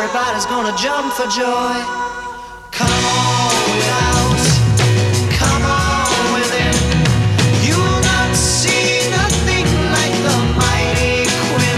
everybody's gonna jump for joy. Come on without, come on within. You'll not see nothing like the mighty Quinn.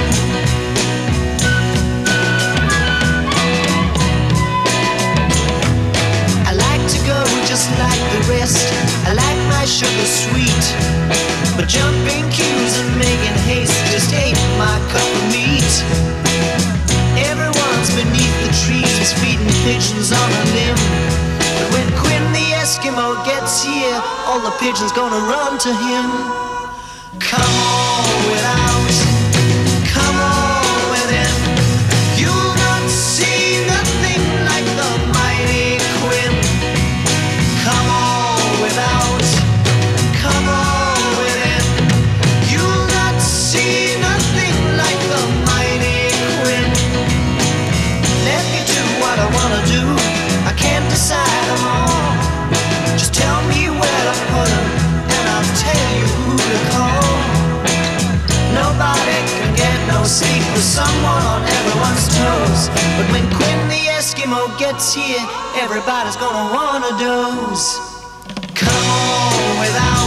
I like to go just like the rest. I like my sugar sweet, but jumping queues and making haste just ain't my cup of meat. Everyone's beneath the trees feeding pigeons on a limb, but when Quinn the Eskimo gets here, all the pigeons gonna run to him. Come on without, come on within. You'll not see nothing like the mighty Quinn. Come on without, come on within. You'll not see nothing like the mighty Quinn. Let me do what I wanna do. I can't decide them all. Just tell me where to put them, and I'll tell you who to call. Nobody can get no sleep with someone on everyone's toes, but when Quinn the Eskimo gets here, everybody's gonna wanna doze. Come on without